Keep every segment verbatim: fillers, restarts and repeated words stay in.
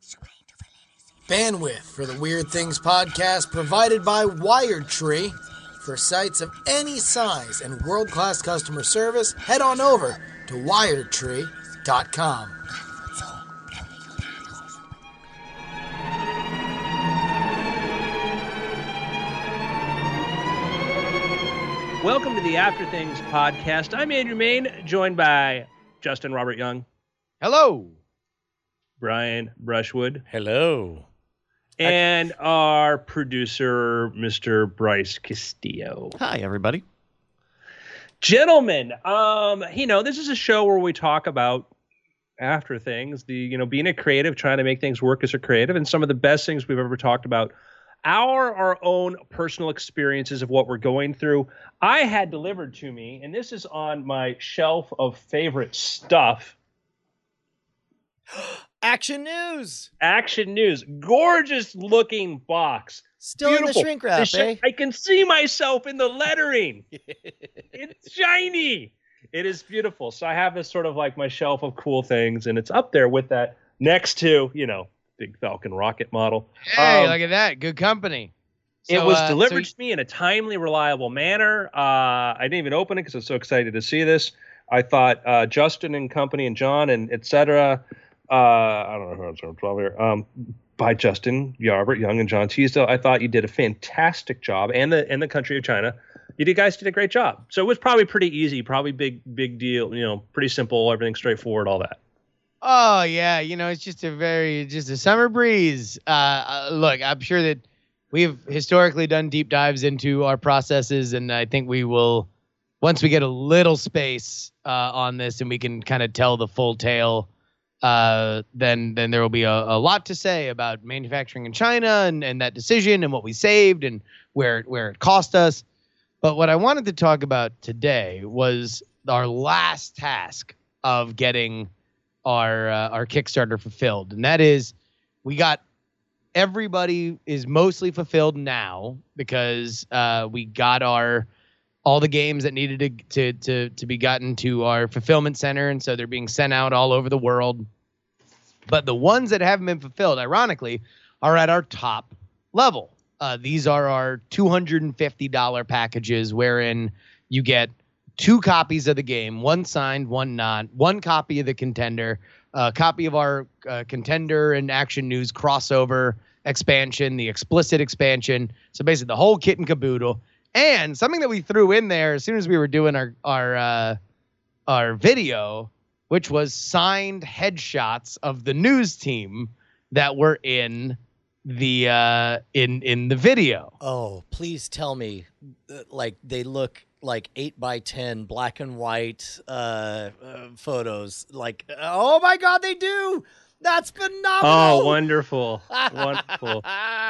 Bandwidth for the Weird Things podcast provided by WiredTree. For sites of any size and world-class customer service, head on over to wired tree dot com. Welcome to the After Things podcast. I'm Andrew Main, joined by Justin Robert Young. Hello. Brian Brushwood. Hello. And our producer, Mister Bryce Castillo. Hi, everybody. Gentlemen, um, you know, this is a show where we talk about after things, the, you know, being a creative, trying to make things work as a creative, and some of the best things we've ever talked about are our own personal experiences of what we're going through. I had delivered to me, and this is on my shelf of favorite stuff. Action News. Action News. Gorgeous looking box. Still Beautiful. In the shrink wrap, the sh- eh? I can see myself in the lettering. It's shiny. It is beautiful. So I have this sort of like my shelf of cool things, and it's up there with that next to, you know, big Falcon rocket model. Hey, Um, look at that. Good company. it So, was uh, delivered so to me in a timely, reliable manner. Uh, I didn't even open it because I was so excited to see this. I thought uh, Justin and company and John and et cetera. Uh, I don't know who I'm twelve here. Um, by Justin Yarbert Young and John Teasdale. I thought you did a fantastic job, and the and the country of China. You did, guys did a great job. So it was probably pretty easy, probably big big deal. You know, pretty simple, everything straightforward, all that. Oh, yeah. You know, it's just a very, just a summer breeze. Uh, uh, look, I'm sure that we've historically done deep dives into our processes, and I think we will, once we get a little space uh, on this and we can kind of tell the full tale, uh, then then there will be a, a lot to say about manufacturing in China and, and that decision and what we saved and where, where it cost us. But what I wanted to talk about today was our last task of getting our uh, our Kickstarter fulfilled, and that is we got everybody is mostly fulfilled now because uh, we got our all the games that needed to, to to to be gotten to our fulfillment center, and so they're being sent out all over the world. But the ones that haven't been fulfilled, ironically, are at our top level. Uh, these are our two hundred fifty dollars packages, wherein you get two copies of the game, one signed, one not, one copy of the Contender, a copy of our uh, Contender and Action News crossover expansion, the explicit expansion. So basically the whole kit and caboodle. And something that we threw in there as soon as we were doing our our uh, our video, which was signed headshots of the news team that were in the uh, in in the video. Oh, please tell me, uh, like they look like eight by ten black and white uh, uh, photos. Like, oh my God, they do. That's phenomenal. Oh, wonderful, wonderful.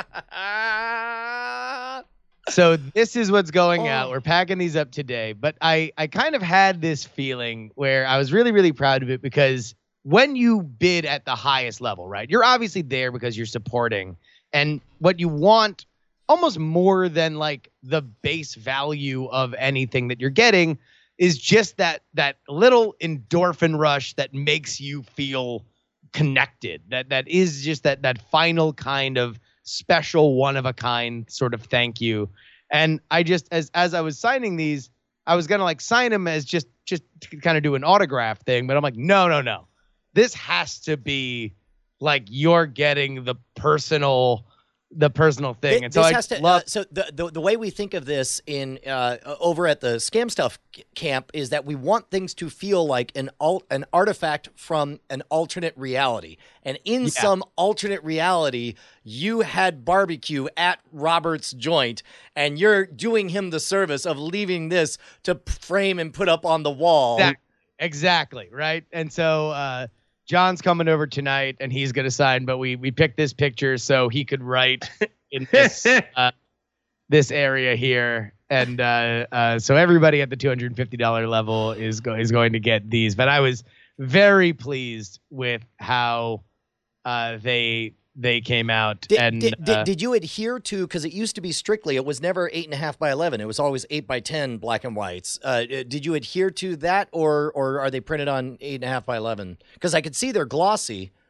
So this is what's going Oh. out. We're packing these up today. But I, I kind of had this feeling where I was really, really proud of it because when you bid at the highest level, right, you're obviously there because you're supporting. And what you want almost more than like the base value of anything that you're getting is just that that little endorphin rush that makes you feel connected. That that is just that that final kind of special, one of a kind sort of thank you. And I just, as as I was signing these, I was gonna like sign them as just just to kind of do an autograph thing, but I'm like, no, no, no. This has to be like you're getting the personal, the personal thing. Th- And so this I has to, love. uh, so the, the the way we think of this in uh, over at the Scam Stuff c- camp is that we want things to feel like an alt an artifact from an alternate reality, and in Yeah. some alternate reality, you had barbecue at Robert's joint, and you're doing him the service of leaving this to p- frame and put up on the wall. Exactly, exactly, right. And so uh, John's coming over tonight, and he's gonna sign. But we we picked this picture so he could write in this uh, this area here, and uh, uh, so everybody at the two hundred fifty dollars level is go- is going to get these. But I was very pleased with how uh, they they came out. Did, and did, uh, did, did you adhere to, because it used to be strictly, it was never eight and a half by eleven. It was always eight by ten black and whites. Uh, did you adhere to that, or or are they printed on eight and a half by eleven? Because I could see they're glossy.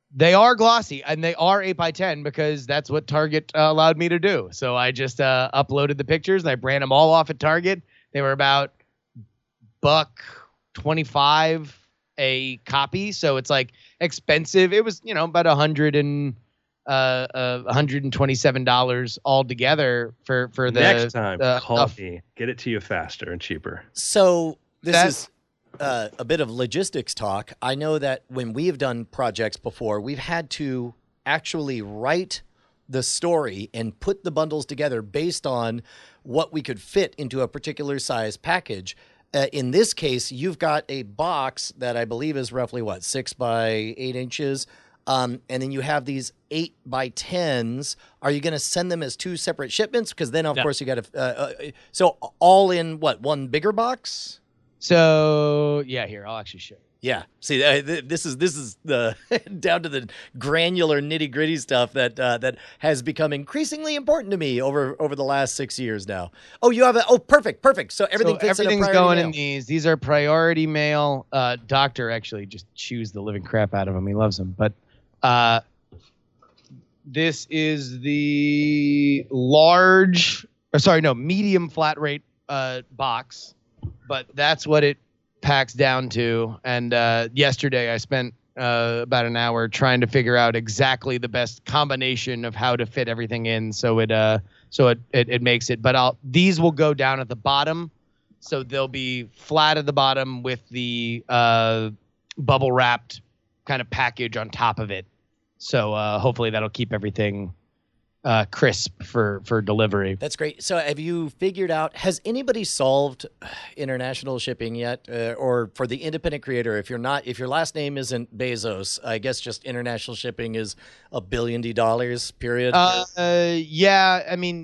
they are glossy and they are eight by ten because that's what Target uh, allowed me to do. So I just uh, uploaded the pictures and I ran them all off at Target. They were about buck twenty-five a copy. So it's like expensive. It was, you know, about a hundred and uh, uh, one hundred twenty-seven dollars altogether for, for the next time. Uh, call uh, me. Get it to you faster and cheaper. So this That- is uh, a bit of logistics talk. I know that when we have done projects before, we've had to actually write the story and put the bundles together based on what we could fit into a particular size package. Uh, in this case, you've got a box that I believe is roughly what, six by eight inches. Um, and then you have these eight by tens. Are you going to send them as two separate shipments? Because then, of No. course, you got to. Uh, uh, so all in what, one bigger box? So yeah, here, I'll actually show you. Yeah. See, uh, th- this is this is the down to the granular nitty gritty stuff that uh, that has become increasingly important to me over over the last six years now. Oh, you have a oh, perfect, perfect. So everything so fits everything's in a going priority in mail. these. These are priority mail. Uh, Doctor actually just chews the living crap out of them. He loves them. But uh, this is the large, or sorry, no, medium flat rate uh, box. But that's what it packs down to. And uh, yesterday I spent uh, about an hour trying to figure out exactly the best combination of how to fit everything in, so it uh so it it, it makes it. But I'll these will go down at the bottom, so they'll be flat at the bottom with the uh, bubble wrapped kind of package on top of it. So uh, hopefully that'll keep everything uh, crisp for for delivery. That's great. So have you figured out, has anybody solved international shipping yet? Uh, or for the independent creator, if you're not, if your last name isn't Bezos, I guess just international shipping is a billion dollars, period? Uh, uh, yeah, I mean,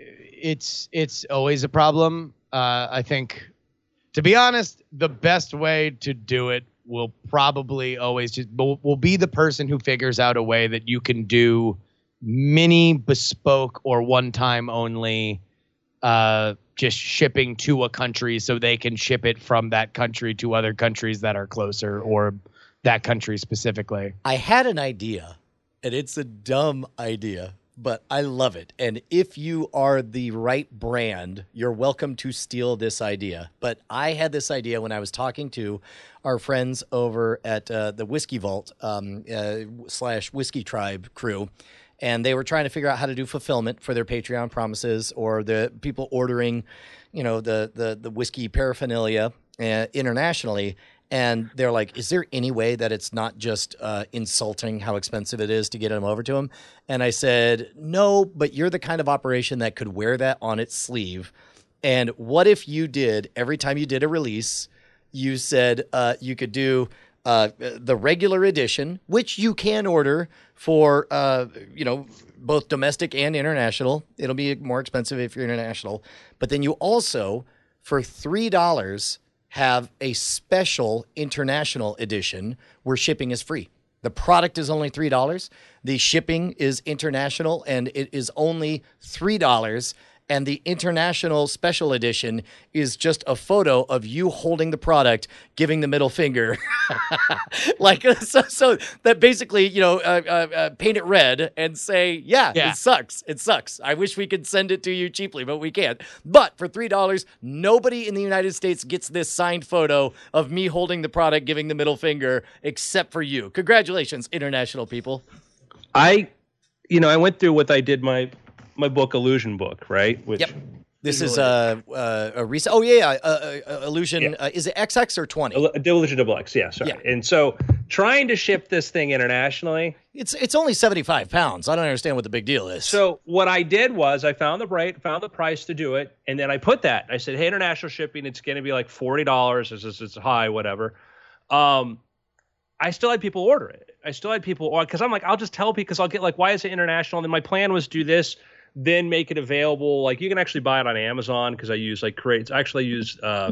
it's it's always a problem. Uh, I think, to be honest, the best way to do it will probably always just will, will be the person who figures out a way that you can do mini bespoke or one time only uh just shipping to a country so they can ship it from that country to other countries that are closer, or that country specifically. I had an idea, and it's a dumb idea, but I love it. And if you are the right brand, you're welcome to steal this idea. But I had this idea when I was talking to our friends over at uh, the Whiskey Vault um, uh, slash Whiskey Tribe crew. And they were trying to figure out how to do fulfillment for their Patreon promises, or the people ordering, you know, the the the whiskey paraphernalia uh, internationally. And they're like, is there any way that it's not just uh, insulting how expensive it is to get them over to them? And I said, no, but you're the kind of operation that could wear that on its sleeve. And what if you did, every time you did a release, you said uh, you could do uh, the regular edition, which you can order for, uh, you know, both domestic and international. It'll be more expensive if you're international. But then you also, for three dollars, have a special international edition where shipping is free. The product is only three dollars. The shipping is international, and it is only three dollars. And the international special edition is just a photo of you holding the product, giving the middle finger. like, so, so that basically, you know, uh, uh, uh, paint it red and say, yeah, Yeah. it sucks. It sucks. I wish we could send it to you cheaply, but we can't. But for three dollars, nobody in the United States gets this signed photo of me holding the product, giving the middle finger, except for you. Congratulations, international people. I, you know, I went through what I did my my book, Illusion book, right? Which Yep. This is uh, uh, a recent. Oh yeah, yeah. Uh, uh, Illusion. Yeah. Uh, is it X X or twenty? Illusion Double X, yeah, sorry. Yeah. And so trying to ship this thing internationally. It's it's only seventy-five pounds. I don't understand what the big deal is. So what I did was I found the right, found the price to do it, and then I put that. I said, hey, international shipping, it's going to be like forty dollars. It's just, it's high, whatever. Um, I still had people order it. I still had people order because I'm like, I'll just tell people because I'll get like, why is it international? And then my plan was do this, then make it available. Like you can actually buy it on Amazon because I use like create. Actually, I use uh,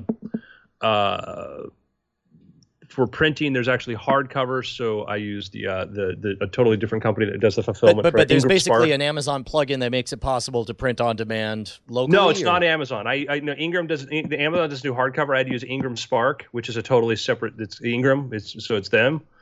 uh, for printing. There's actually hardcovers, so I use the uh, the the a totally different company that does the fulfillment. but but, for but there's Ingram basically Spark. an Amazon plugin that makes it possible to print on demand locally. No, it's or- not Amazon. I, I know Ingram doesn't. The Amazon doesn't do hardcover. I had to use Ingram Spark, which is a totally separate. It's Ingram. It's so it's them.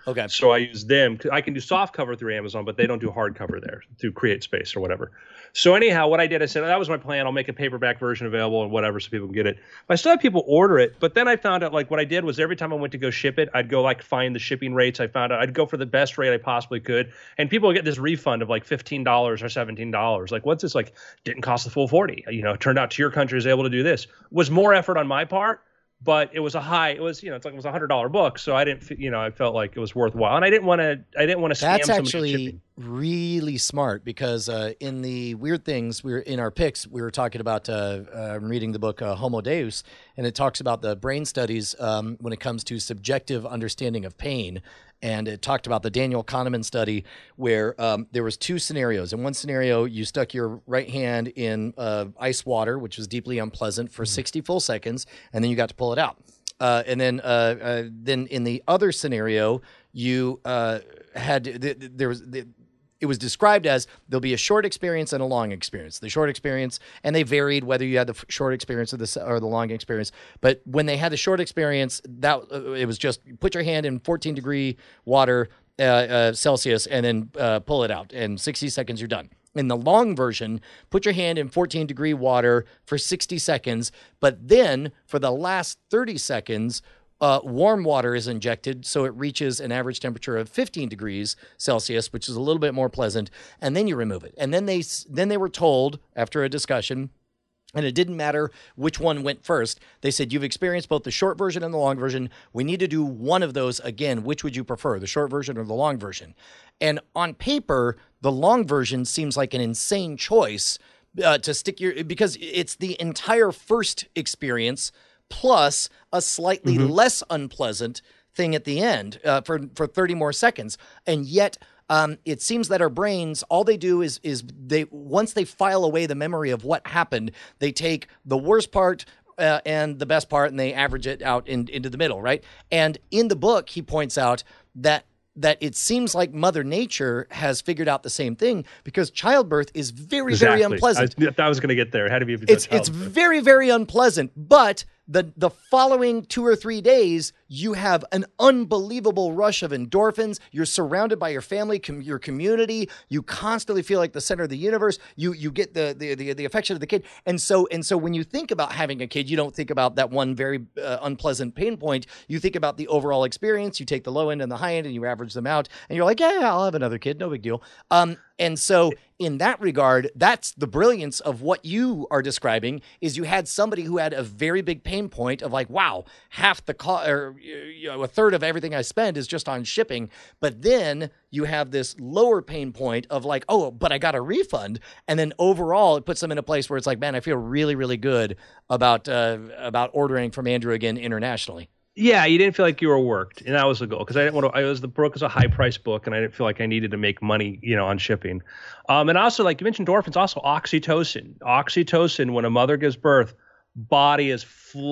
Okay. So I use them. I can do soft cover through Amazon, but they don't do hard cover there through CreateSpace or whatever. So anyhow, what I did, I said, that was my plan. I'll make a paperback version available and whatever so people can get it. But I still have people order it. But then I found out, like, what I did was every time I went to go ship it, I'd go, like, find the shipping rates. I found out I'd go for the best rate I possibly could. And people would get this refund of, like, fifteen dollars or seventeen dollars. Like, what's this? Like, didn't cost the full forty. You know, it turned out to your country is able to do this. Was more effort on my part. But it was a high. It was, you know, it's like it was a hundred dollar book, so I didn't, you know, I felt like it was worthwhile, and I didn't want to. I didn't want to scam That's somebody actually shipping. really smart because uh, in the weird things, we were in our picks. We were talking about. Uh, uh, I'm reading the book uh, Homo Deus, and it talks about the brain studies um, when it comes to subjective understanding of pain. And it talked about the Daniel Kahneman study where um, there was two scenarios. In one scenario, you stuck your right hand in uh, ice water, which was deeply unpleasant, for sixty full seconds, and then you got to pull it out. Uh, and then, uh, uh, then in the other scenario, you uh, had th- th- there was. Th- It was described as there'll be a short experience and a long experience. The short experience, and they varied whether you had the f- short experience or the or the long experience. But when they had the short experience, that uh, it was just put your hand in fourteen degree water uh, uh, Celsius and then uh, pull it out. In sixty seconds, you're done. In the long version, put your hand in fourteen degree water for sixty seconds, but then for the last thirty seconds. Uh, warm water is injected, so it reaches an average temperature of fifteen degrees Celsius, which is a little bit more pleasant, and then you remove it. And then they then they were told, after a discussion, and it didn't matter which one went first, they said, you've experienced both the short version and the long version. We need to do one of those again. Which would you prefer, the short version or the long version? And on paper, the long version seems like an insane choice uh, to stick your, because it's the entire first experience plus a slightly mm-hmm. less unpleasant thing at the end uh, for, for thirty more seconds. And yet um, it seems that our brains, all they do is, is they once they file away the memory of what happened, they take the worst part uh, and the best part and they average it out in, into the middle, right? And in the book, he points out that that it seems like Mother Nature has figured out the same thing because childbirth is very, exactly. very unpleasant. I, I was going to get there. How do you? It's it's very, very unpleasant, but the the following two or three days, you have an unbelievable rush of endorphins. You're surrounded by your family, com- your community. You constantly feel like the center of the universe. You you get the the the, the affection of the kid, and so and so when you think about having a kid, you don't think about that one very uh, unpleasant pain point. You think about the overall experience. You take the low end and the high end, and you average them out, and you're like, yeah, yeah I'll have another kid, no big deal. Um, and so in that regard, that's the brilliance of what you are describing. Is you had somebody who had a very big pain point of like, wow, half the cost or you know, a third of everything I spend is just on shipping. But then you have this lower pain point of like, oh, but I got a refund. And then overall, it puts them in a place where it's like, man, I feel really, really good about uh, about ordering from Andrew again internationally. Yeah, you didn't feel like you were worked, and that was the goal. Because I didn't want to. I was the book was a high price book, and I didn't feel like I needed to make money, you know, on shipping. Um, and also, like you mentioned, endorphins. Also, oxytocin. Oxytocin. When a mother gives birth, body is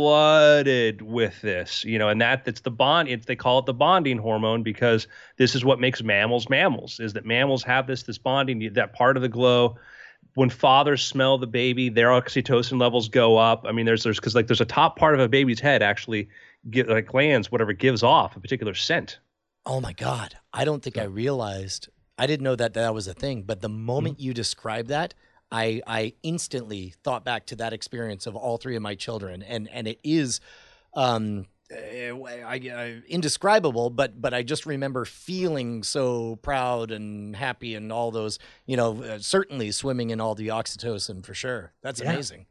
flooded with this, you know, and that that's the bond. It's they call it the bonding hormone because this is what makes mammals mammals. Is that mammals have this this bonding that part of the glow. When fathers smell the baby, their oxytocin levels go up. I mean, there's there's because like there's a top part of a baby's head actually. Get like glands, whatever gives off a particular scent. Oh my God. I don't think so. I realized, I didn't know that that was a thing, but the moment mm-hmm. you described that, I I instantly thought back to that experience of all three of my children. And, and it is um, I, I, indescribable, but, but I just remember feeling so proud and happy and all those, you know, uh, certainly swimming in all the oxytocin for sure. That's yeah. amazing.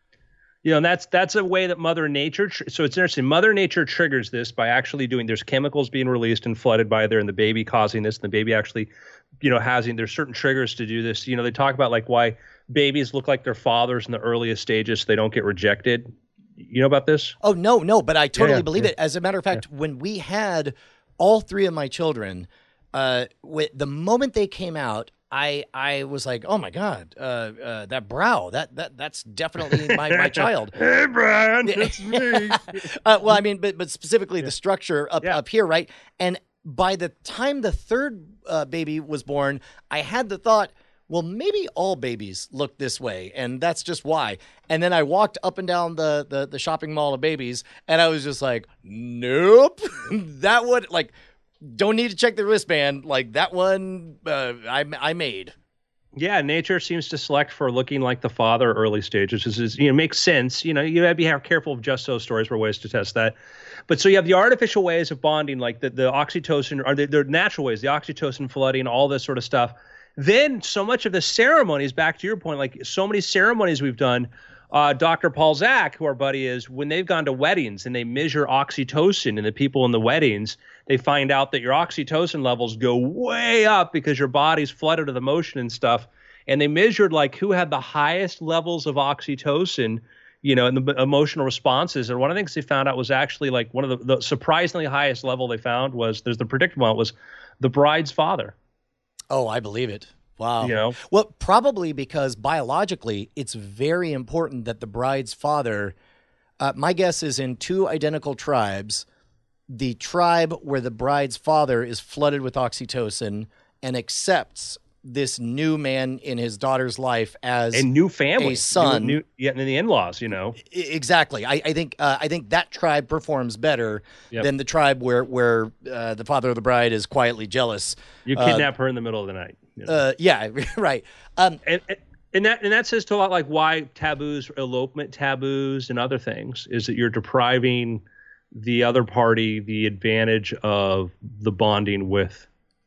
You know, and that's that's a way that Mother Nature. Tr- so it's interesting. Mother Nature triggers this by actually doing. There's chemicals being released and flooded by there, and the baby causing this. And the baby actually, you know, having there's certain triggers to do this. You know, they talk about like why babies look like their fathers in the earliest stages, so they don't get rejected. You know about this? Oh no, no, but I totally yeah, believe yeah. it. As a matter of fact, yeah. when we had all three of my children, uh, with the moment they came out. I I was like, oh my God, uh, uh, that brow, that that that's definitely my, my child. Hey, Brian, it's me. uh, well, I mean, but but specifically yeah. the structure up yeah. up here, right? And by the time the third uh, baby was born, I had the thought, well, maybe all babies look this way, and that's just why. And then I walked up and down the the, the shopping mall of babies, and I was just like, nope, that would like. don't need to check the wristband. Like that one, uh, I I made. Yeah, nature seems to select for looking like the father early stages. This is, you know, makes sense. You know, you have to be careful of just those stories for ways to test that. But so you have the artificial ways of bonding, like the, the oxytocin, or the, the natural ways, the oxytocin flooding, all this sort of stuff. Then so much of the ceremonies, back to your point, like so many ceremonies we've done, uh, Doctor Paul Zak, who our buddy is, when they've gone to weddings and they measure oxytocin in the people in the weddings, they find out that your oxytocin levels go way up because your body's flooded with emotion and stuff. And they measured like who had the highest levels of oxytocin, you know, and the emotional responses. And one of the things they found out was actually like one of the, the surprisingly highest level they found was, there's the predictable one, was the bride's father. Oh, I believe it. Wow. You know? Well, probably because biologically, it's very important that the bride's father, uh, my guess is in two identical tribes, the tribe where the bride's father is flooded with oxytocin and accepts this new man in his daughter's life as a new family, a son. New, new, yeah, and the in-laws, you know. Exactly. I, I think uh, I think that tribe performs better Yep. than the tribe where where uh, the father of the bride is quietly jealous. You kidnap uh, her in the middle of the night. You know? uh, yeah, right. Um, and, and that and that says to a lot like why taboos, elopement taboos, and other things is that you're depriving the other party the advantage of the bonding with.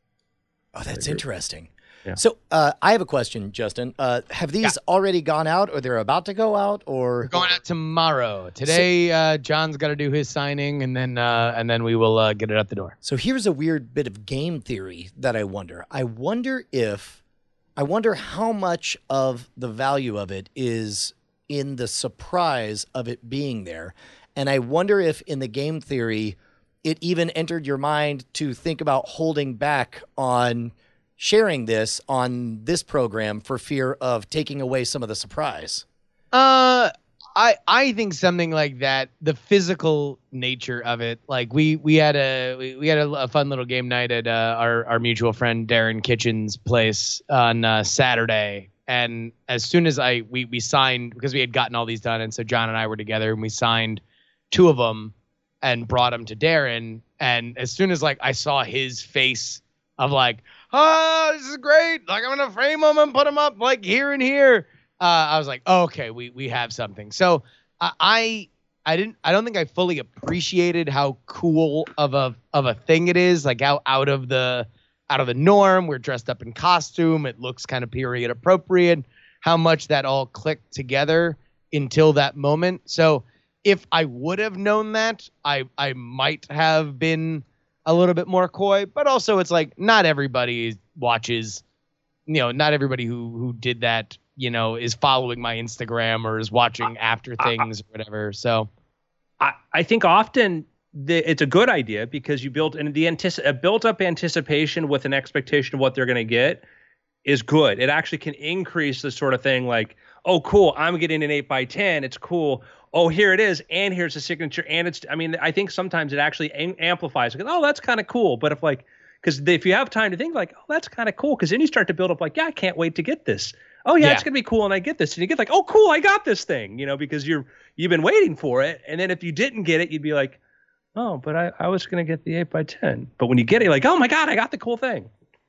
Oh, that's interesting. Yeah. So uh, I have a question, Justin. Uh, have these yeah. already gone out, or they're about to go out, or We're going out tomorrow? Today, so, uh, John's got to do his signing, and then uh, and then we will uh, get it out the door. So here's a weird bit of game theory that I wonder. I wonder if, I wonder how much of the value of it is in the surprise of it being there, and I wonder if in the game theory, it even entered your mind to think about holding back on sharing this on this program for fear of taking away some of the surprise. Uh, I I think something like that, the physical nature of it, like we we had a we, we had a, a fun little game night at uh, our our mutual friend Darren Kitchen's place on uh, Saturday, and as soon as I we we signed, because we had gotten all these done, and so John and I were together and we signed two of them and brought them to Darren, and as soon as like I saw his face of like, oh, this is great. Like, I'm going to frame them and put them up like here and here. Uh, I was like, oh, okay, we, we have something. So uh, I, I didn't, I don't think I fully appreciated how cool of a, of a thing it is. Like how out of the, out of the norm, we're dressed up in costume. It looks kind of period appropriate, how much that all clicked together until that moment. So if I would have known that, I, I might have been a little bit more coy, but also it's like not everybody watches, you know, not everybody who who did that, you know, is following my Instagram or is watching after things or whatever. So I, I think often the, it's a good idea because you built and the antici- a built up anticipation with an expectation of what they're going to get is good. It actually can increase the sort of thing like, oh, cool, I'm getting an eight by ten. It's cool. Oh, here it is, and here's the signature, and it's, I mean, I think sometimes it actually am- amplifies, like, oh, that's kind of cool, but if like, because if you have time to think like, oh, that's kind of cool, because then you start to build up like, yeah, I can't wait to get this. Oh, yeah, yeah. It's going to be cool, and I get this, and you get like, oh, cool, I got this thing, you know, because you're, you've been waiting for it, and then if you didn't get it, you'd be like, oh, but I, I was going to get the eight by ten, but when you get it, you're like, oh my God, I got the cool thing.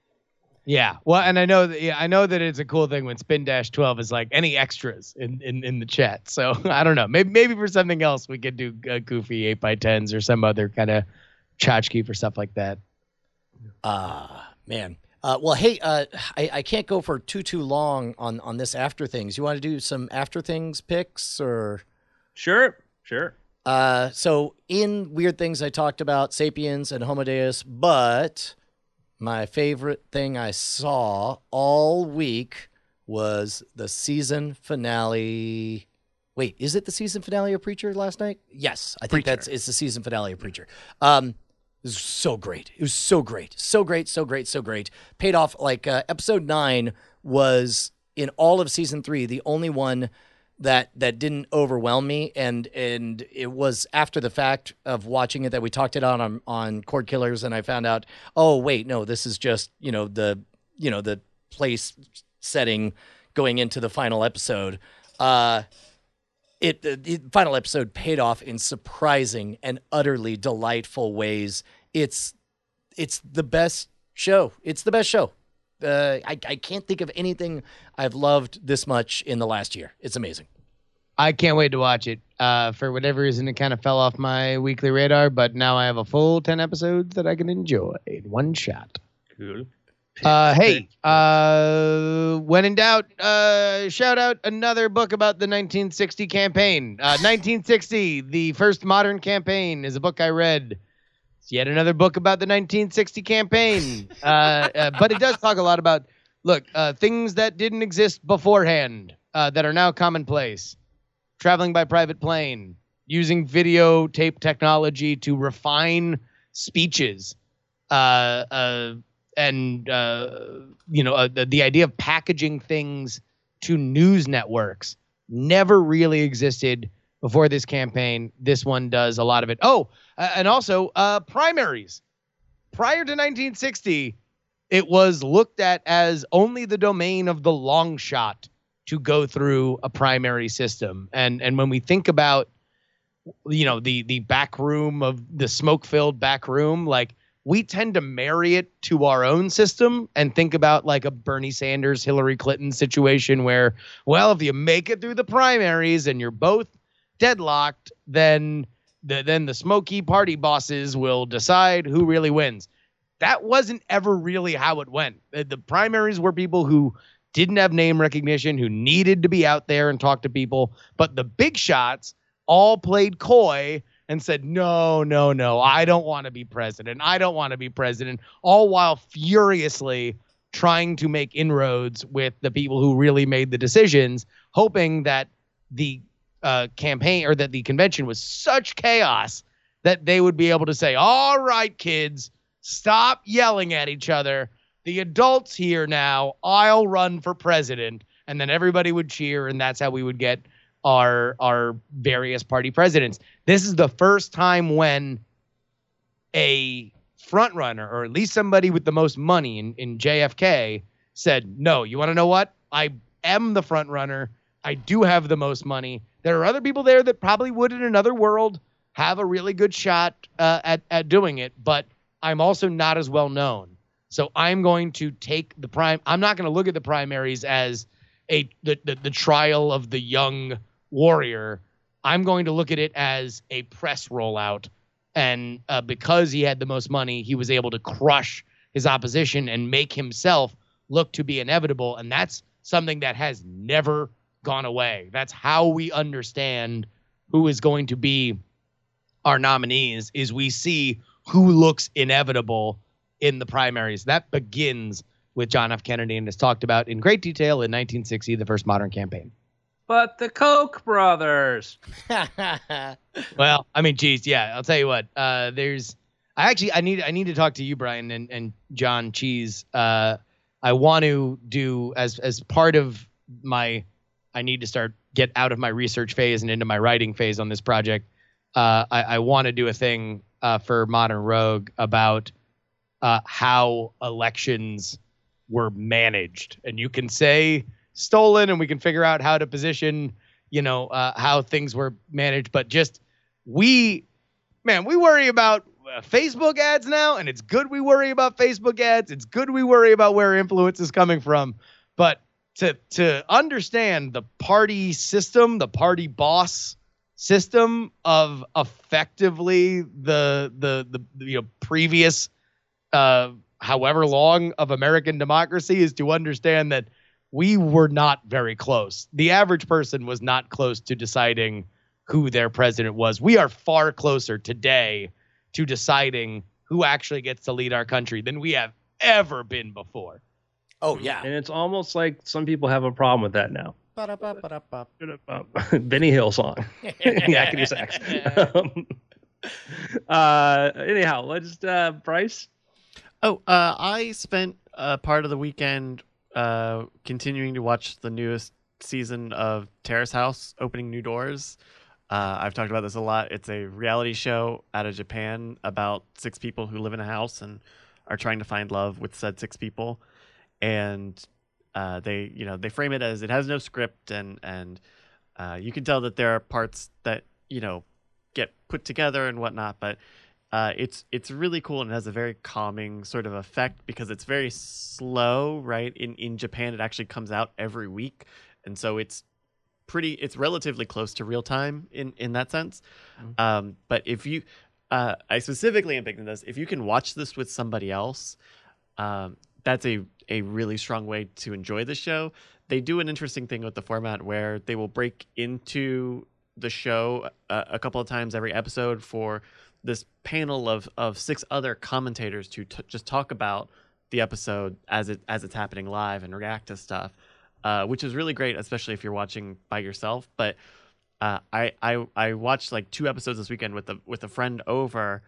Yeah, well, and I know that yeah, I know that it's a cool thing when Spin Dash twelve is like any extras in, in, in the chat. So I don't know, maybe maybe for something else we could do uh, goofy eight by tens or some other kind of tchotchke for stuff like that. Ah, uh, man. Uh, well, hey, uh, I I can't go for too too long on on this after things. You want to do some after things picks or? Sure, sure. Uh, so in weird things, I talked about Sapiens and Homo Deus, but my favorite thing I saw all week was the season finale. Wait, is it the season finale of Preacher last night? Yes, I think Preacher. that's it's the season finale of Preacher. Um, it was so great. It was so great, so great, so great, so great. Paid off. Like uh, episode nine was in all of season three the only one that that didn't overwhelm me, and and it was after the fact of watching it that we talked it on on, on Cord Killers, and I found out, oh wait, no, this is just you know the you know the place setting going into the final episode. Uh, it the, the final episode paid off in surprising and utterly delightful ways. It's it's the best show. It's the best show. Uh, I, I can't think of anything I've loved this much in the last year. It's amazing. I can't wait to watch it. Uh, for whatever reason, it kind of fell off my weekly radar, but now I have a full ten episodes that I can enjoy in one shot. Cool. Uh, hey, uh, when in doubt, uh, shout out another book about the nineteen sixty campaign. Uh, nineteen sixty, the first modern campaign, is a book I read. It's yet another book about the nineteen sixty campaign. Uh, uh, but it does talk a lot about, look, uh, things that didn't exist beforehand uh, that are now commonplace. Traveling by private plane, using videotape technology to refine speeches, uh, uh, and uh, you know uh, the, the idea of packaging things to news networks never really existed before this campaign. This one does a lot of it. Oh, uh, and also uh, primaries. Prior to nineteen sixty, it was looked at as only the domain of the long shot to go through a primary system. And and when we think about, you know, the the back room of the smoke-filled back room, like, we tend to marry it to our own system and think about like a Bernie Sanders, Hillary Clinton situation where, well, if you make it through the primaries and you're both deadlocked, then the, then the smoky party bosses will decide who really wins. That wasn't ever really how it went. The, the primaries were people who didn't have name recognition, who needed to be out there and talk to people. But the big shots all played coy and said, no, no, no, I don't want to be president. I don't want to be president. All while furiously trying to make inroads with the people who really made the decisions, hoping that the uh, campaign or that the convention was such chaos that they would be able to say, all right, kids, stop yelling at each other. The adults here now, I'll run for president. And then everybody would cheer, and that's how we would get our our various party presidents. This is the first time when a front runner, or at least somebody with the most money in, in J F K, said, no, you want to know what? I am the front runner. I do have the most money. There are other people there that probably would in another world have a really good shot uh, at, at doing it, but I'm also not as well known. So I'm going to take the prime. I'm not going to look at the primaries as a the, the the trial of the young warrior. I'm going to look at it as a press rollout. And uh, because he had the most money, he was able to crush his opposition and make himself look to be inevitable. And that's something that has never gone away. That's how we understand who is going to be our nominees, is we see who looks inevitable in the primaries. That begins with John F. Kennedy and is talked about in great detail in nineteen sixty, the first modern campaign. But the Koch brothers. Well, I mean, geez, yeah, I'll tell you what. Uh, there's, I actually, I need, I need to talk to you, Brian, and, and John Cheese. Uh, I want to do as as part of my, I need to start get out of my research phase and into my writing phase on this project. Uh, I, I want to do a thing uh, for Modern Rogue about uh, how elections were managed, and you can say stolen, and we can figure out how to position, you know, uh, how things were managed. But just we, man, we worry about uh, Facebook ads now, and it's good we worry about Facebook ads. It's good we worry about where influence is coming from. But to to understand the party system, the party boss system of effectively the the the you know previous uh, however long of American democracy, is to understand that we were not very close. The average person was not close to deciding who their president was. We are far closer today to deciding who actually gets to lead our country than we have ever been before. Oh, yeah. And it's almost like some people have a problem with that now. Ba-da-ba-ba-da-ba. Benny Hill song. Yakety sax. Um, uh, anyhow, let's, uh, Bryce. Oh, uh, I spent a part of the weekend uh, continuing to watch the newest season of Terrace House, Opening New Doors. Uh, I've talked about this a lot. It's a reality show out of Japan about six people who live in a house and are trying to find love with said six people. And uh, they, you know, they frame it as it has no script, and and uh, you can tell that there are parts that, you know, get put together and whatnot, but Uh, it's it's really cool and it has a very calming sort of effect because it's very slow, right? In in Japan, it actually comes out every week, and so it's pretty. It's relatively close to real time in in that sense. Mm-hmm. Um, but if you, uh, I specifically am picking this. If you can watch this with somebody else, um, that's a a really strong way to enjoy the show. They do an interesting thing with the format where they will break into the show uh, a couple of times every episode for this panel of of six other commentators to t- just talk about the episode as it as it's happening live and react to stuff, uh, which is really great, especially if you're watching by yourself. But uh, I I I watched like two episodes this weekend with a with a friend over,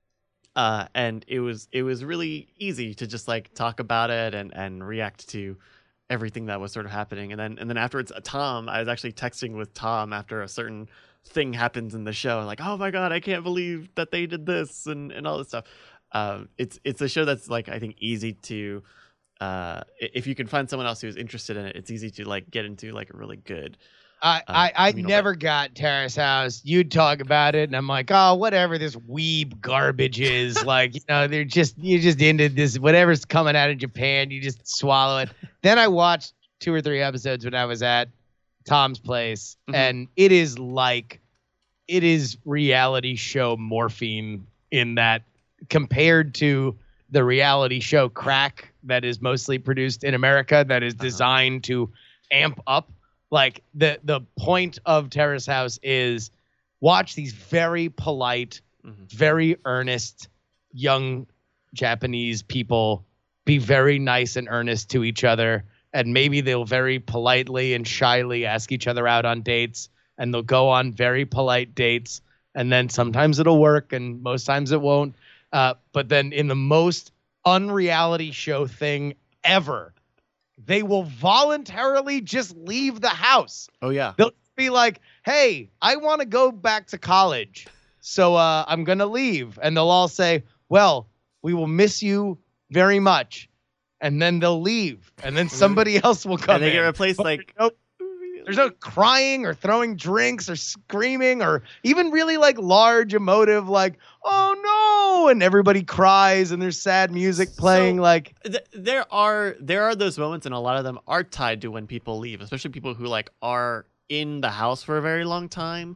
uh, and it was it was really easy to just like talk about it and and react to everything that was sort of happening. And then and then afterwards, uh, Tom, I was actually texting with Tom after a certain thing happens in the show, and like, oh my god, I can't believe that they did this and, and all this stuff. Um, it's it's a show that's like I think easy to, uh, if you can find someone else who's interested in it, it's easy to like get into like a really good. I uh, I, I communal never bit. got Terrace House. You'd talk about it, and I'm like, oh, whatever this weeb garbage is. Like, you know, they're just you just into this whatever's coming out of Japan. You just swallow it. Then I watched two or three episodes when I was at Tom's place, mm-hmm. and it is like it is reality show morphine in that compared to the reality show Crack that is mostly produced in America that is designed uh-huh. to amp up. Like the the point of Terrace House is watch these very polite, mm-hmm. very earnest young Japanese people be very nice and earnest to each other. And maybe they'll very politely and shyly ask each other out on dates, and they'll go on very polite dates. And then sometimes it'll work and most times it won't. Uh, but then in the most unreality show thing ever, they will voluntarily just leave the house. Oh, yeah. They'll be like, hey, I want to go back to college, so uh, I'm going to leave. And they'll all say, well, we will miss you very much. And then they'll leave. And then somebody else will come and they in. get replaced But like... There's no, there's no crying or throwing drinks or screaming or even really like large emotive like, oh, no. And everybody cries and there's sad music playing. So, like th- there are there are those moments, and a lot of them are tied to when people leave, especially people who like are in the house for a very long time,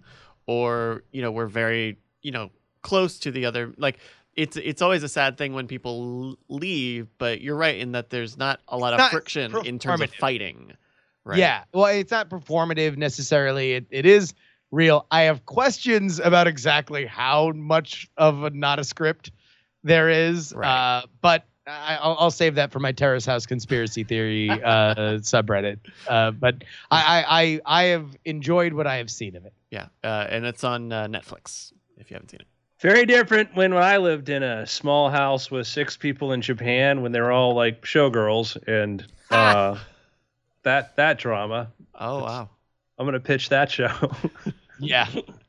or you know were very you know close to the other. Like it's it's always a sad thing when people leave, but you're right in that there's not a lot of Not friction in terms of fighting. Right. Yeah, well, it's not performative necessarily. It it is real. I have questions about exactly how much of a not a script there is, right. uh, but I, I'll, I'll save that for my Terrace House conspiracy theory uh, subreddit. Uh, but I, I I I have enjoyed what I have seen of it. Yeah, uh, and it's on uh, Netflix if you haven't seen it. Very different when, when I lived in a small house with six people in Japan when they were all like showgirls and uh, that that drama. Oh wow! I'm gonna pitch that show. Yeah.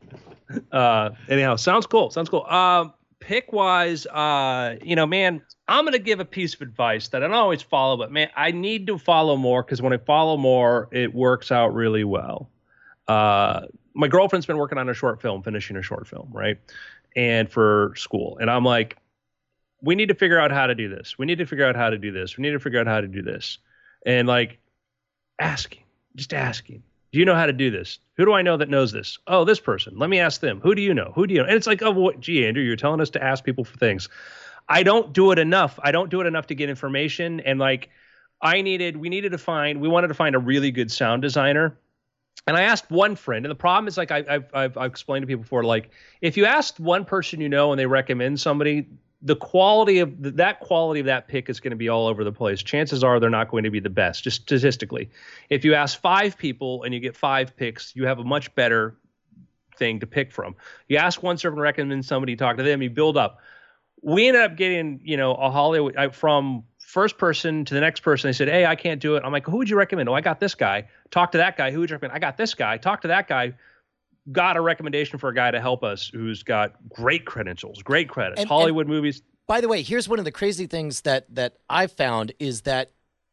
Uh, anyhow, sounds cool. Sounds cool. Um, pick wise, uh, you know, man, I'm gonna give a piece of advice that I don't always follow, but man, I need to follow more because when I follow more, it works out really well. Uh, my girlfriend's been working on a short film, finishing a short film, right? And for school, and I'm like, we need to figure out how to do this. We need to figure out how to do this. We need to figure out how to do this, and like, asking, just asking. Do you know how to do this? Who do I know that knows this? Oh, this person. Let me ask them. Who do you know? Who do you know? And it's like, oh, what? Gee, Andrew, you're telling us to ask people for things. I don't do it enough. I don't do it enough to get information. And like, I needed, we needed to find, we wanted to find a really good sound designer. And I asked one friend, and the problem is like I, I've, I've, I've explained to people before, like if you ask one person you know and they recommend somebody, the quality of the, that quality of that pick is going to be all over the place. Chances are they're not going to be the best, just statistically. If you ask five people and you get five picks, you have a much better thing to pick from. You ask one servant, recommend somebody, talk to them, you build up. We ended up getting, you know, a Hollywood I, from first person to the next person. They said, hey, I can't do it. I'm like, who would you recommend? Oh, I got this guy. Talk to that guy. Who would you recommend? I got this guy. Talk to that guy. Got a recommendation for a guy to help us who's got great credentials, great credits, and, Hollywood and movies. By the way, here's one of the crazy things that that I've found is that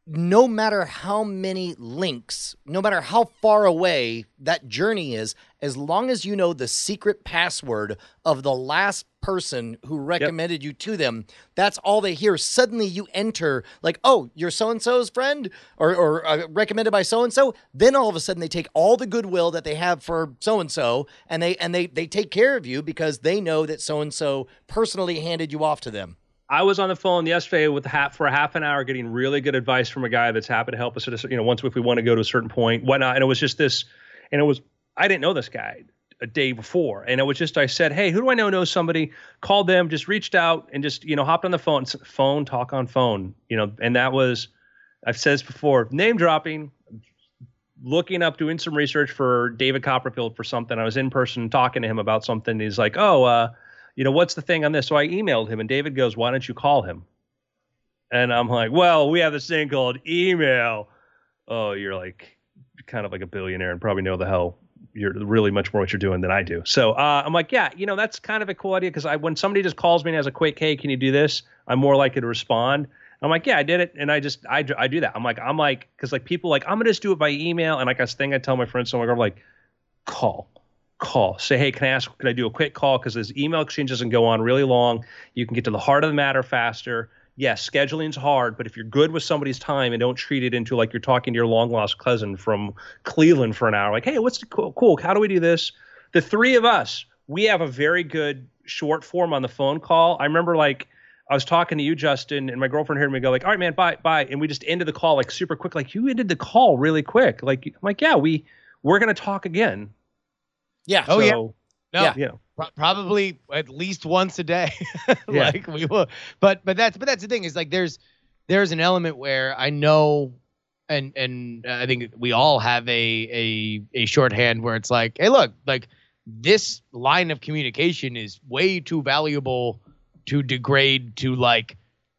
no matter how many links, no matter how far away that journey is, as long as you know the secret password of the last person who recommended yep. you to them, that's all they hear. Suddenly you enter like, oh, you're so-and-so's friend or, or uh, recommended by so-and-so. Then all of a sudden they take all the goodwill that they have for so-and-so and they, and they, they take care of you because they know that so-and-so personally handed you off to them. I was on the phone yesterday with half for a half an hour getting really good advice from a guy that's happy to help us at a, you know, once if we want to go to a certain point, whatnot. And it was just this, and it was, I didn't know this guy a day before. And it was just, I said, hey, who do I know knows somebody? Called them, just reached out and just, you know, hopped on the phone, phone, talk on phone, you know, and that was, I've said this before, name dropping, looking up, doing some research for David Copperfield for something. I was in person talking to him about something. He's like, oh, uh, you know, what's the thing on this? So I emailed him and David goes, why don't you call him? And I'm like, well, we have this thing called email. Oh, you're like kind of like a billionaire and probably know the hell you're really much more what you're doing than I do. So uh, I'm like, yeah, you know, that's kind of a cool idea because I when somebody just calls me and has a quick, hey, can you do this? I'm more likely to respond. I'm like, yeah, I did it. And I just, I, I do that. I'm like, I'm like, because like people like, I'm going to just do it by email. And like I thing I tell my friends, so I'm like, call. Call. Say, hey, can I ask, can I do a quick call? Because this email exchange doesn't go on really long. You can get to the heart of the matter faster. Yes, scheduling's hard, but if you're good with somebody's time and don't treat it into like you're talking to your long lost cousin from Cleveland for an hour, like, hey, what's the cool, cool? How do we do this? The three of us, we have a very good short form on the phone call. I remember like I was talking to you, Justin, and my girlfriend heard me go like, all right, man, bye, bye. And we just ended the call like super quick. Like you ended the call really quick. Like, I'm like, yeah, we, we're going to talk again. Yeah. Oh, so, yeah. No, yeah. You know. pro- probably at least once a day. Yeah. Like we will. But but that's but that's the thing is like there's there's an element where I know and and I think we all have a a a shorthand where it's like, hey, look, like this line of communication is way too valuable to degrade to like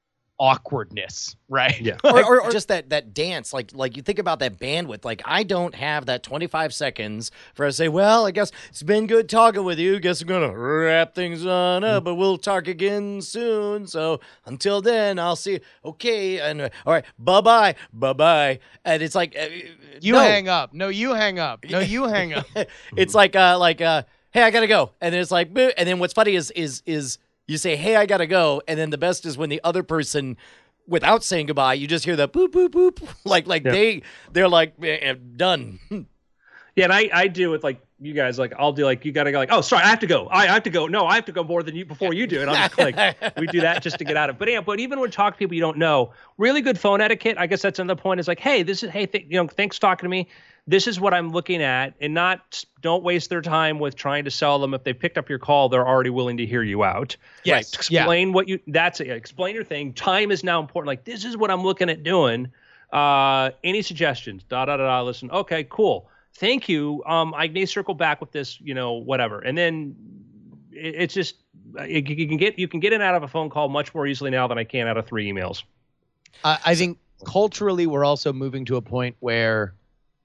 awkwardness, right? Yeah. or, or, or just that that dance, like like you think about that bandwidth. Like I don't have that twenty-five seconds for us to say, well, I guess it's been good talking with you. Guess I'm gonna wrap things on up, but we'll talk again soon. So until then, I'll see. Okay, and uh, all right, bye bye, bye bye. And it's like uh, you no. hang up. No, you hang up. No, you hang up. It's like uh like uh hey, I gotta go, and then it's like, boo. And then what's funny is is is. You say, hey, I got to go. And then the best is when the other person, without saying goodbye, you just hear the boop, boop, boop. Like, like yeah. they, they're like, eh, done. Yeah. And I, I do with like you guys, like, I'll do like, you got to go like, oh, sorry, I have to go. I, I have to go. No, I have to go more than you before you do. And I'm just like, we do that just to get out of it. But yeah, but even when talk to people you don't know, really good phone etiquette, I guess that's another point is like, hey, this is, hey, th- you know, thanks for talking to me. This is what I'm looking at, and not don't waste their time with trying to sell them. If they picked up your call, they're already willing to hear you out. Yes. Right. Explain yeah. what you, that's it. Explain your thing. Time is now important. Like, this is what I'm looking at doing. Uh, any suggestions? Da, da, da, da. Listen. Okay, cool. Thank you. Um, I may circle back with this, you know, whatever. And then it, it's just, it, you can get, you can get in and out of a phone call much more easily now than I can out of three emails. Uh, I think culturally, we're also moving to a point where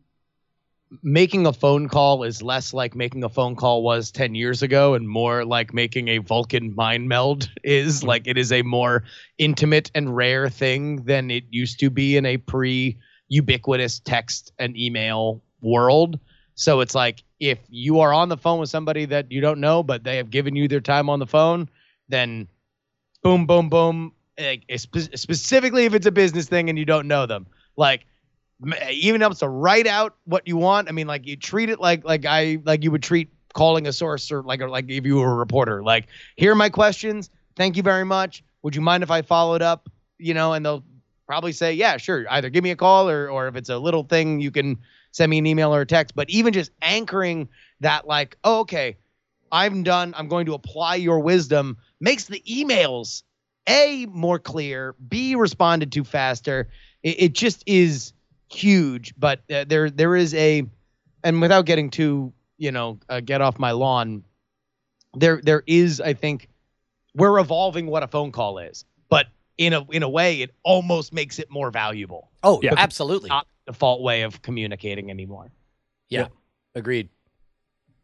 making a phone call is less like making a phone call was ten years ago and more like making a Vulcan mind meld is. Like it is a more intimate and rare thing than it used to be in a pre-ubiquitous text and email world. So it's like if you are on the phone with somebody that you don't know, but they have given you their time on the phone, then boom, boom, boom. Like, spe- specifically if it's a business thing and you don't know them, like even helps to write out what you want. I mean, like you treat it like like I like you would treat calling a source or like or like if you were a reporter. Like, here are my questions. Thank you very much. Would you mind if I followed up? You know, and they'll probably say, yeah, sure. Either give me a call or or if it's a little thing, you can send me an email or a text. But even just anchoring that, like, oh, okay, I'm done. I'm going to apply your wisdom makes the emails A, more clear, B, responded to faster. It, it just is huge, but uh, there there is a, and without getting too, you know, uh, get off my lawn, there there is, I think, we're evolving what a phone call is, but in a in a way, it almost makes it more valuable. Oh, yeah, absolutely. Not the default way of communicating anymore. Yeah, yeah. Agreed.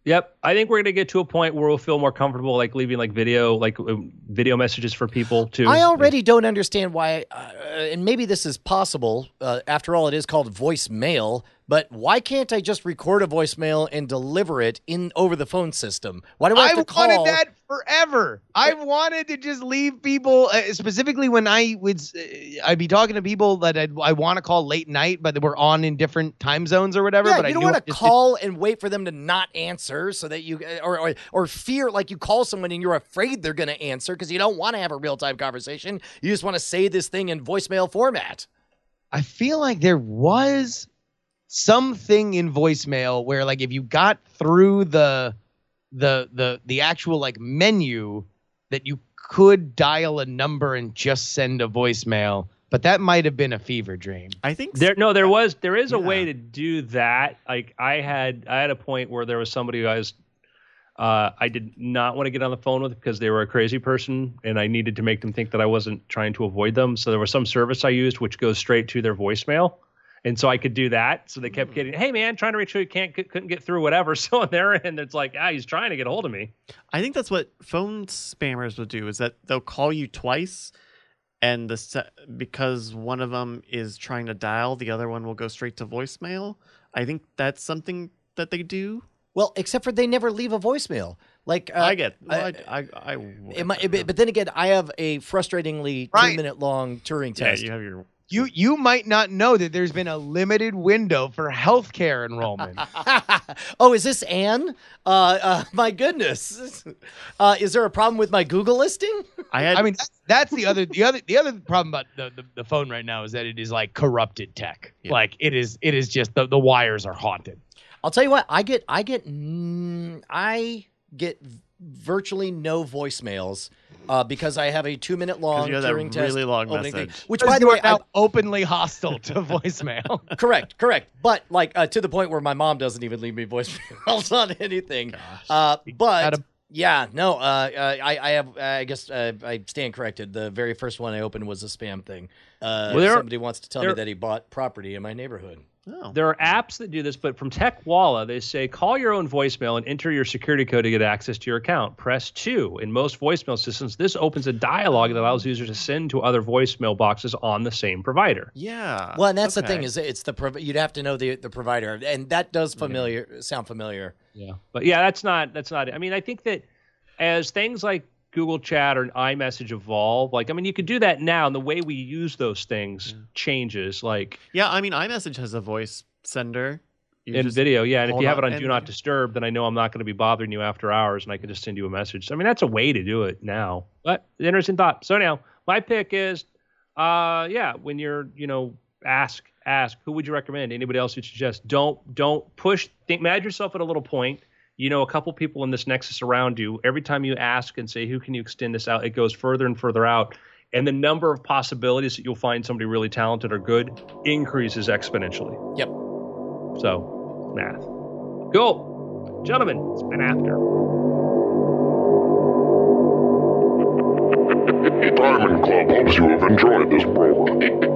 Yep, I think we're gonna get to a point where we'll feel more comfortable, like leaving like video, like uh, video messages for people too. I already don't understand why, uh, and maybe this is possible. Uh, after all, it is called voicemail. But why can't I just record a voicemail and deliver it in over the phone system? Why do I have I to call? wanted that forever. I wanted to just leave people, uh, specifically when I would, uh, I'd be talking to people that I'd, I want to call late night, but they were on in different time zones or whatever. Yeah, but you I don't knew want I to just call and wait for them to not answer, so that you or or, or fear like you call someone and you're afraid they're going to answer because you don't want to have a real time conversation. You just want to say this thing in voicemail format. I feel like there was something in voicemail where, like, if you got through the the the the actual like menu, that you could dial a number and just send a voicemail. But that might have been a fever dream. I think There, no, there was, there is a Yeah. way to do that. Like I had, I had a point where there was somebody who I was, uh, I did not want to get on the phone with because they were a crazy person, and I needed to make them think that I wasn't trying to avoid them. So there was some service I used which goes straight to their voicemail, and so I could do that. So they kept getting, "Hey man, trying to reach you, you can't, couldn't get through, whatever." So on their end, it's like, ah, he's trying to get a hold of me. I think that's what phone spammers will do, is that they'll call you twice, and the se- because one of them is trying to dial, the other one will go straight to voicemail. I think that's something that they do. Well, except for they never leave a voicemail. Like uh, I get, well, I- I, I, I, It might, but but then again, I have a frustratingly Right. two minute long Turing yeah, test. you have your. You you might not know that there's been a limited window for healthcare enrollment. Oh, is this Anne? Uh, uh, my goodness. Uh, is there a problem with my Google listing? I had. I mean, that's, that's the other the other the other problem about the, the, the phone right now is that it is like corrupted tech. Yeah. Like it is it is just the, the wires are haunted. I'll tell you what. I get. I get. Mm, I get virtually no voicemails uh, because I have a two minute long you have that Turing test. really long opening thing. message. Which, Because by the you way, are now I, openly hostile to voicemail. correct, correct. But like uh, to the point where my mom doesn't even leave me voicemails on anything. Uh, but Adam. yeah, no. Uh, uh, I, I have. Uh, I guess uh, I stand corrected. The very first one I opened was a spam thing. Uh, Well, there- somebody wants to tell me there- that he bought property in my neighborhood. Oh. There are apps that do this, but from TechWalla, they say call your own voicemail and enter your security code to get access to your account. Press two. In most voicemail systems, this opens a dialogue that allows users to send to other voicemail boxes on the same provider. Yeah. Well, and that's the okay. thing is it's the prov- you'd have to know the the provider, and that does familiar sound familiar. Yeah, but yeah, that's not that's not. I mean, I think that as things like Google Chat or iMessage evolve, like I mean, you could do that now, and the way we use those things changes. Like Yeah, I mean, iMessage has a voice sender. You in just video, yeah, and if hold you have it on on Do and- Not Disturb, then I know I'm not going to be bothering you after hours, and I can just send you a message. So, I mean, that's a way to do it now. But interesting thought. So now my pick is, uh, yeah, when you're, you know, ask ask who would you recommend? Anybody else you'd suggest? Don't don't push. Think, imagine yourself at a little point. You know, a couple people in this nexus around you. Every time you ask and say, who can you extend this out? It goes further and further out. And the number of possibilities that you'll find somebody really talented or good increases exponentially. Yep. So, math. Cool. Gentlemen, it's been after. Diamond Club hopes you have enjoyed this program.